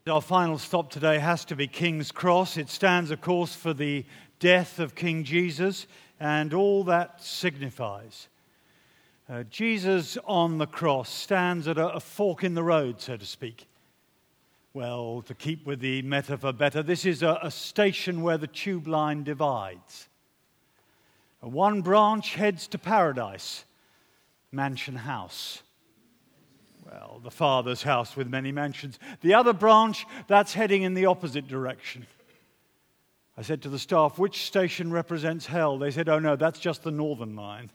Our final stop today has to be King's Cross. It stands, of course, for the death of King Jesus and all that signifies. Jesus on the cross stands at a fork in the road, so to speak. Well, to keep with the metaphor better, this is a station where the tube line divides. One branch heads to paradise, Mansion House. Well, the Father's house with many mansions. The other branch, that's heading in the opposite direction. I said to the staff, which station represents hell? They said, oh no, that's just the northern line.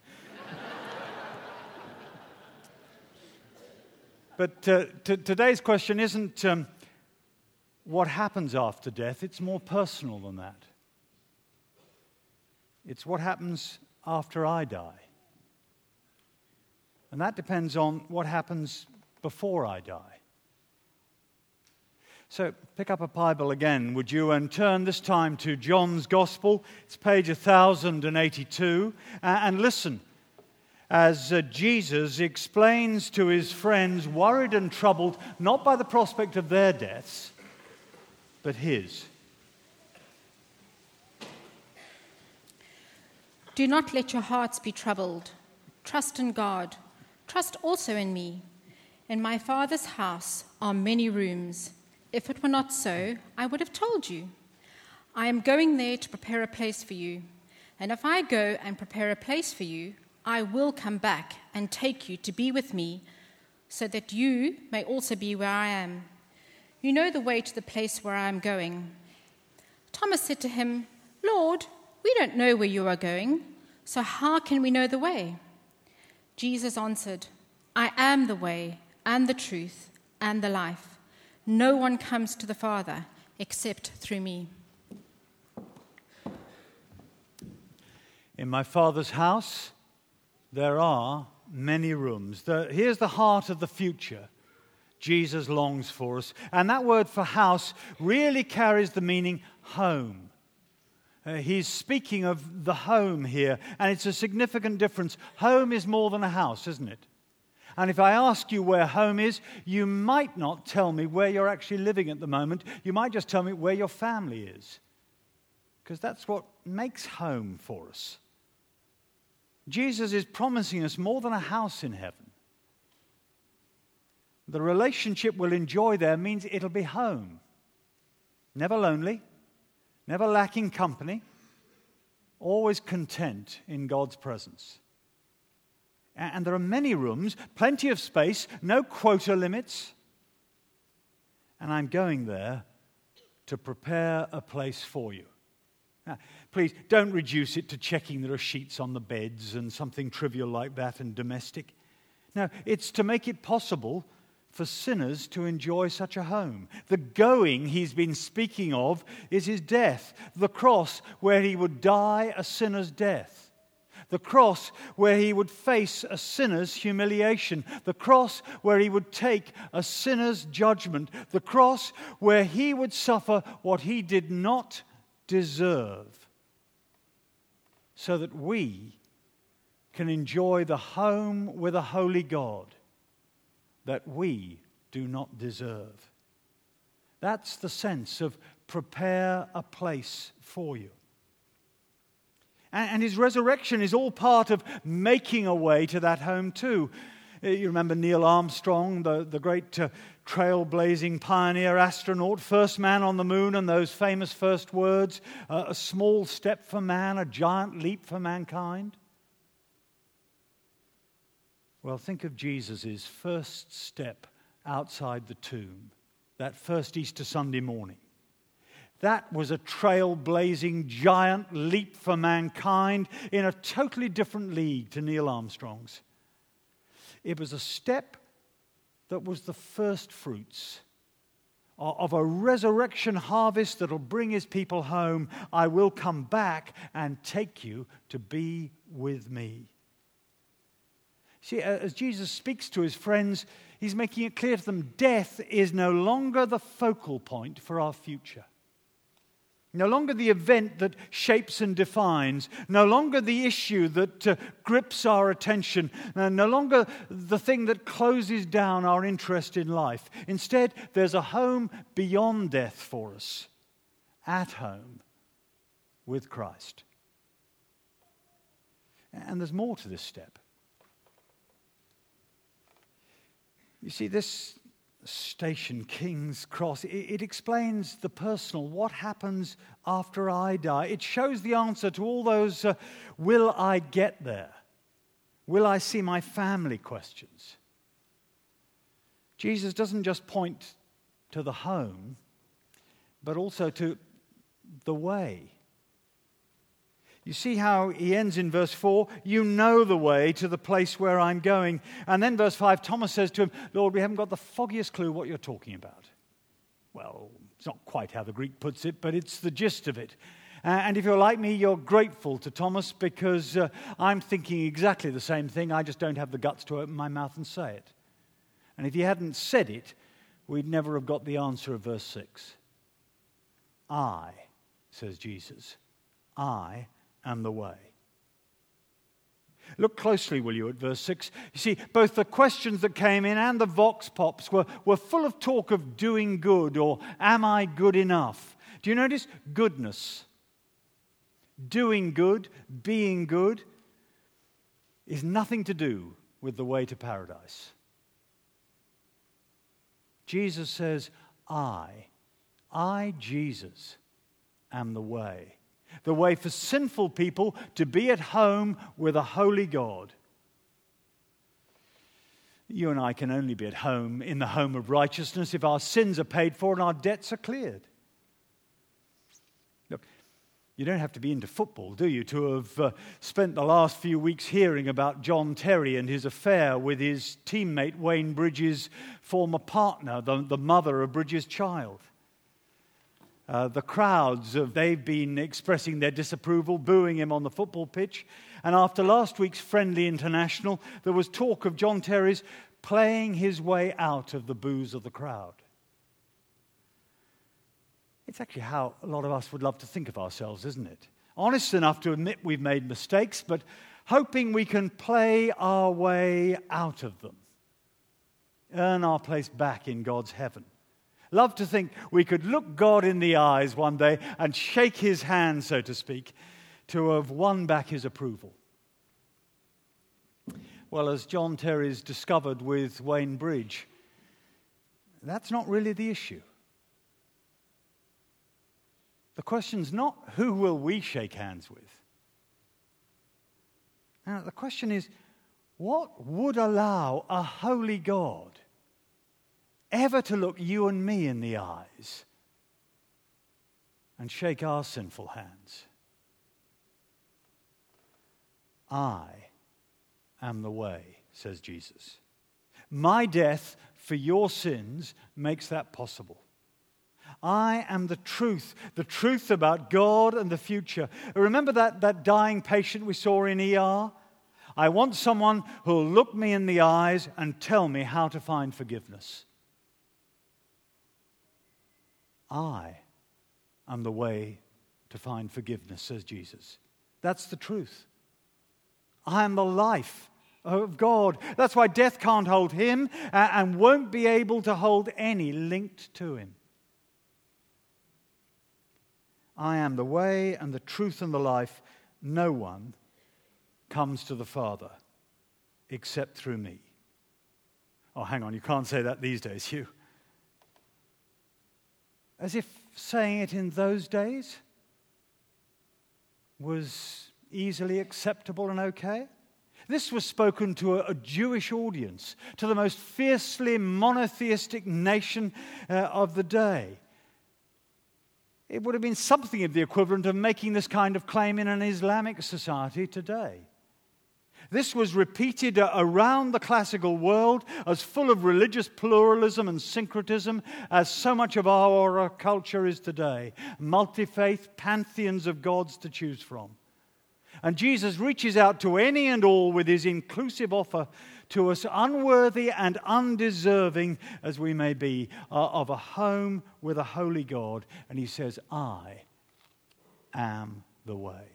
But today's question isn't what happens after death. It's more personal than that. It's what happens after I die. And that depends on what happens before I die. So pick up a Bible again, would you, and turn this time to John's Gospel. It's page 1082, and listen as Jesus explains to his friends, worried and troubled, not by the prospect of their deaths, but his. Do not let your hearts be troubled. Trust in God. Trust also in me. In my Father's house are many rooms. If it were not so, I would have told you. I am going there to prepare a place for you. And if I go and prepare a place for you, I will come back and take you to be with me, so that you may also be where I am. You know the way to the place where I am going. Thomas said to him, Lord, we don't know where you are going, so how can we know the way? Jesus answered, I am the way and the truth and the life. No one comes to the Father except through me. In my Father's house, there are many rooms. Here's the heart of the future Jesus longs for us. And that word for house really carries the meaning home. He's speaking of the home here, and it's a significant difference. Home is more than a house, isn't it? And if I ask you where home is, you might not tell me where you're actually living at the moment. You might just tell me where your family is, because that's what makes home for us. Jesus is promising us more than a house in heaven. The relationship we'll enjoy there means it'll be home. Never lonely, never lacking company, always content in God's presence. And there are many rooms, plenty of space, no quota limits. And I'm going there to prepare a place for you. Now, please don't reduce it to checking there are sheets on the beds and something trivial like that and domestic. No, it's to make it possible for sinners to enjoy such a home. The going he's been speaking of is his death, the cross where he would die a sinner's death. The cross where he would face a sinner's humiliation. The cross where he would take a sinner's judgment. The cross where he would suffer what he did not deserve, so that we can enjoy the home with a holy God that we do not deserve. That's the sense of prepare a place for you. And his resurrection is all part of making a way to that home too. You remember Neil Armstrong, the great trailblazing pioneer astronaut, first man on the moon, and those famous first words, a small step for man, a giant leap for mankind. Well, think of Jesus' first step outside the tomb, that first Easter Sunday morning. That was a trailblazing giant leap for mankind in a totally different league to Neil Armstrong's. It was a step that was the first fruits of a resurrection harvest that will bring his people home. I will come back and take you to be with me. See, as Jesus speaks to his friends, he's making it clear to them, death is no longer the focal point for our future. No longer the event that shapes and defines. No longer the issue that grips our attention. No longer the thing that closes down our interest in life. Instead, there's a home beyond death for us. At home with Christ. And there's more to this step. You see, this station, King's Cross, it explains the personal, what happens after I die. It shows the answer to all those, will I get there? Will I see my family questions? Jesus doesn't just point to the home, but also to the way. You see how he ends in verse 4? You know the way to the place where I'm going. And then verse 5, Thomas says to him, Lord, we haven't got the foggiest clue what you're talking about. Well, it's not quite how the Greek puts it, but it's the gist of it. And if you're like me, you're grateful to Thomas because I'm thinking exactly the same thing. I just don't have the guts to open my mouth and say it. And if he hadn't said it, we'd never have got the answer of verse 6. I, says Jesus, I am the way. Look closely, will you, at verse 6. You see, both the questions that came in and the vox pops were full of talk of doing good or am I good enough? Do you notice? Goodness. Doing good, being good, is nothing to do with the way to paradise. Jesus says, I, Jesus, am the way. The way for sinful people to be at home with a holy God. You and I can only be at home in the home of righteousness if our sins are paid for and our debts are cleared. Look, you don't have to be into football, do you, to have spent the last few weeks hearing about John Terry and his affair with his teammate Wayne Bridges' former partner, the mother of Bridges' child. The crowds, they've been expressing their disapproval, booing him on the football pitch. And after last week's friendly international, there was talk of John Terry's playing his way out of the boos of the crowd. It's actually how a lot of us would love to think of ourselves, isn't it? Honest enough to admit we've made mistakes, but hoping we can play our way out of them. Earn our place back in God's heaven. Love to think we could look God in the eyes one day and shake his hand, so to speak, to have won back his approval. Well, as John Terry's discovered with Wayne Bridge, that's not really the issue. The question's not who will we shake hands with. Now, the question is, what would allow a holy God ever to look you and me in the eyes and shake our sinful hands? I am the way, says Jesus. My death for your sins makes that possible. I am the truth about God and the future. Remember that dying patient we saw in ER? I want someone who will look me in the eyes and tell me how to find forgiveness. I am the way to find forgiveness, says Jesus. That's the truth. I am the life of God. That's why death can't hold him and won't be able to hold any linked to him. I am the way and the truth and the life. No one comes to the Father except through me. Oh, hang on, you can't say that these days, Hugh. As if saying it in those days was easily acceptable and okay. This was spoken to a Jewish audience, to the most fiercely monotheistic nation of the day. It would have been something of the equivalent of making this kind of claim in an Islamic society today. This was repeated around the classical world as full of religious pluralism and syncretism as so much of our culture is today. Multi-faith pantheons of gods to choose from. And Jesus reaches out to any and all with his inclusive offer to us, unworthy and undeserving as we may be, of a home with a holy God. And he says, I am the way.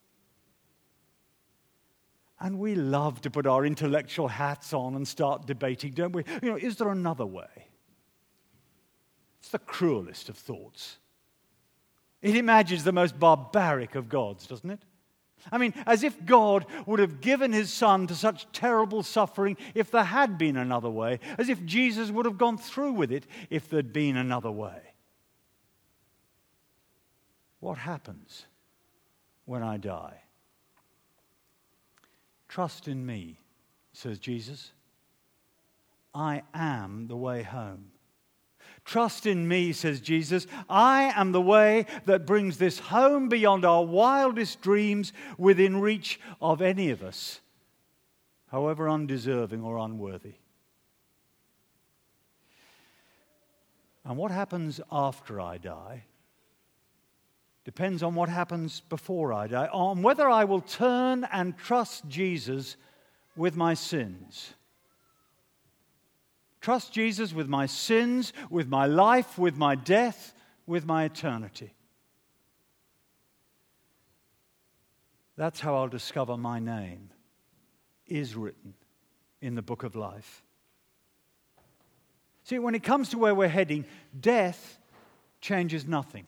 And we love to put our intellectual hats on and start debating, don't we? Is there another way? It's the cruelest of thoughts. It imagines the most barbaric of gods, doesn't it? I mean, as if God would have given his son to such terrible suffering if there had been another way, as if Jesus would have gone through with it if there'd been another way. What happens when I die? Trust in me, says Jesus. I am the way home. Trust in me, says Jesus. I am the way that brings this home beyond our wildest dreams, within reach of any of us, however undeserving or unworthy. And what happens after I die depends on what happens before I die, on whether I will turn and trust Jesus with my sins. Trust Jesus with my sins, with my life, with my death, with my eternity. That's how I'll discover my name is written in the book of life. See, when it comes to where we're heading, death changes nothing.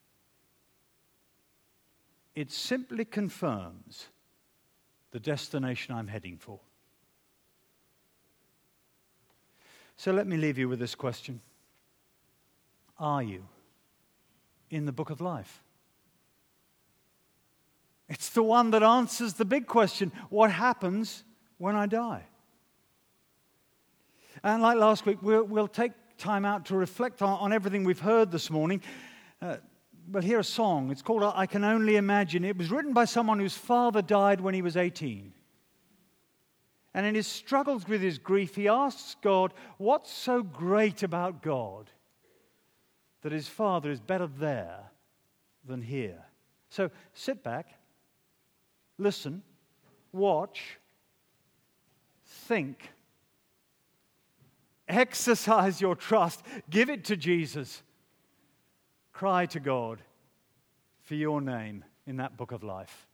It simply confirms the destination I'm heading for. So let me leave you with this question. Are you in the book of life? It's the one that answers the big question, what happens when I die? And like last week, we'll take time out to reflect on everything we've heard this morning. We'll hear a song. It's called I Can Only Imagine. It was written by someone whose father died when he was 18. And in his struggles with his grief, he asks God, what's so great about God that his father is better there than here? So sit back, listen, watch, think, exercise your trust, give it to Jesus. Cry to God for your name in that book of life.